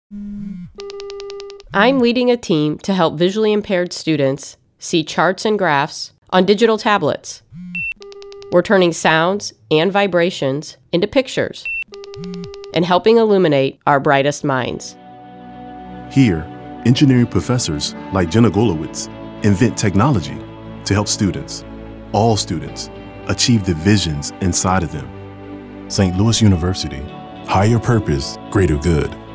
I'm leading a team to help visually impaired students see charts and graphs on digital tablets. We're turning sounds and vibrations into pictures and helping illuminate our brightest minds. Here, engineering professors like Jenna Golowitz invent technology to help students, all students, achieve the visions inside of them. St. Louis University, higher purpose, greater good.